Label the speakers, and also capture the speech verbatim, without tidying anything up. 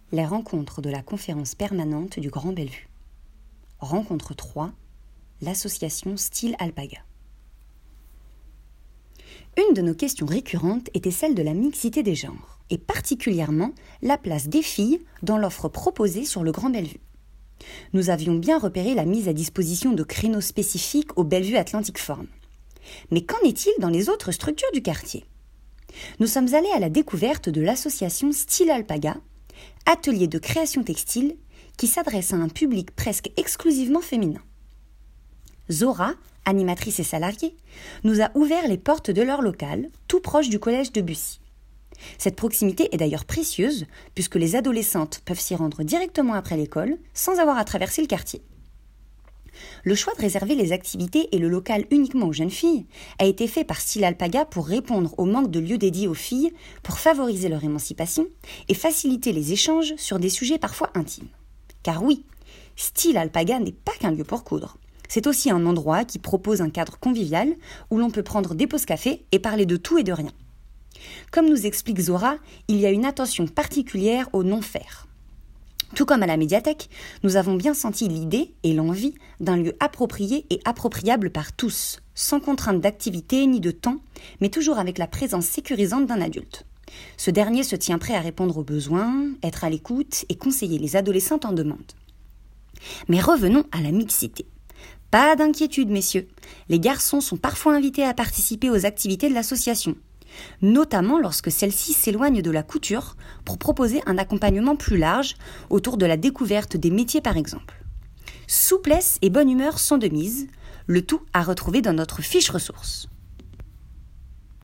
Speaker 1: Les rencontres de la conférence permanente du Grand Bellevue. Rencontre trois. L'association Style Alpaga. Une de nos questions récurrentes était celle de la mixité des genres, et particulièrement la place des filles dans l'offre proposée sur le Grand Bellevue. Nous avions bien repéré la mise à disposition de créneaux spécifiques au Bellevue Atlantic Forum. Mais qu'en est-il dans les autres structures du quartier ? Nous sommes allés à la découverte de l'association Style Alpaga, atelier de création textile qui s'adresse à un public presque exclusivement féminin. Zora, animatrice et salariée, nous a ouvert les portes de leur local, tout proche du collège de Bussy. Cette proximité est d'ailleurs précieuse, puisque les adolescentes peuvent s'y rendre directement après l'école, sans avoir à traverser le quartier. Le choix de réserver les activités et le local uniquement aux jeunes filles a été fait par Style Alpaga pour répondre au manque de lieux dédiés aux filles, pour favoriser leur émancipation et faciliter les échanges sur des sujets parfois intimes. Car oui, Style Alpaga n'est pas qu'un lieu pour coudre. C'est aussi un endroit qui propose un cadre convivial où l'on peut prendre des pauses café et parler de tout et de rien. Comme nous explique Zora, il y a une attention particulière au non-faire. Tout comme à la médiathèque, nous avons bien senti l'idée et l'envie d'un lieu approprié et appropriable par tous, sans contrainte d'activité ni de temps, mais toujours avec la présence sécurisante d'un adulte. Ce dernier se tient prêt à répondre aux besoins, être à l'écoute et conseiller les adolescentes en demande. Mais revenons à la mixité. Pas d'inquiétude, messieurs. Les garçons sont parfois invités à participer aux activités de l'association, notamment lorsque celle-ci s'éloigne de la couture pour proposer un accompagnement plus large autour de la découverte des métiers par exemple. Souplesse et bonne humeur sont de mise, le tout à retrouver dans notre fiche ressources.